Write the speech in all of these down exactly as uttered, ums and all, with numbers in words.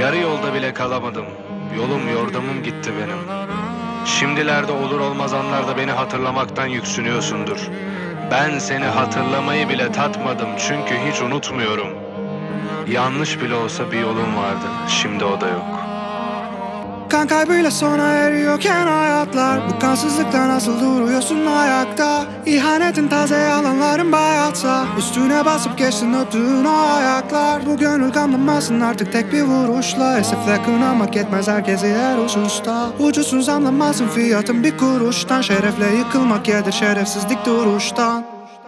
Yarı yolda bile kalamadım. Yolum yordamım gitti benim. Şimdilerde olur olmaz anlarda beni hatırlamaktan yüksünüyorsundur. Ben seni hatırlamayı bile tatmadım çünkü hiç unutmuyorum. Yanlış bile olsa bir yolum vardı, şimdi o da yok. Kan kaybıyla sona eriyorken hayatlar, bu kansızlıkta nasıl duruyorsun ayakta? İhanetin taze yalanların bayatsa, üstüne basıp geçtin öptüğün o ayaklar. Bu gönül kanlamasın artık tek bir vuruşla. Esefle kınamak yetmez herkesi her hususta. Ucuzsun zamlanmasın fiyatın bir kuruştan. Şerefle yıkılmak yedir şerefsizlik duruştan.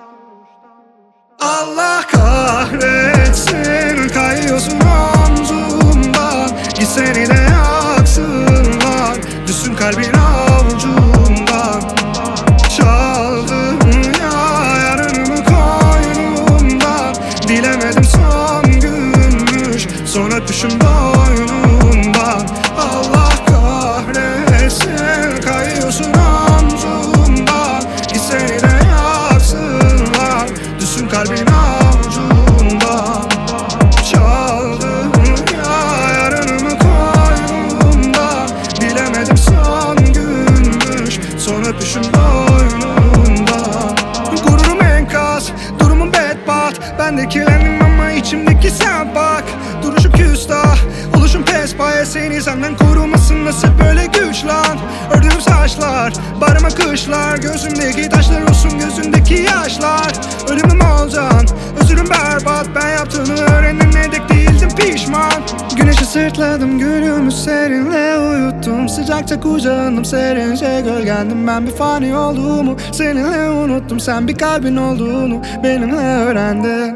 Allah kahretsin, kayıyorsun omzumdan. Git seni de yaksınlar, düşsün kalbin avucumdan. Çaldın ya yarınımı koynumdan. Bilemedim son günmüş, son öpüşüm boynundan. Allah kahretsin, kayıyorsun omzumdan. Git seni de yaksınlar, düşsün kalbin avucundan. Çaldın ya yarınımı koynumdan. Bilemedim son günmüş, son öpüşüm boynundan. Gururum enkaz, durumum bedbat. Ben de kirlendim ama içimdeki sen bak. Duruşum küstah, oluşum pespaye. Seni senden korumasın nasıl böyle güç lan? Ördüğüm saçlar, barıma kışlar. Gözümdeki taşlar olsun gözündeki yaşlar. Ölümüm olacaksın, özürüm berbat. Ben yaptığını öğrendim ne dek değildim pişman. Güneşi sırtladım, gülümü serinle uyuttum. Sıcakça kucağındım, serince gölgendim. Ben bir fani olduğumu seninle unuttum. Sen bir kalbin olduğunu benimle öğrendin.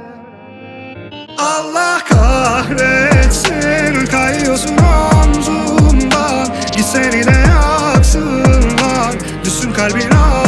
Allah kahretsin, kayıyorsun omzumdan. Git seni de yaksınlar, düşsün kalbin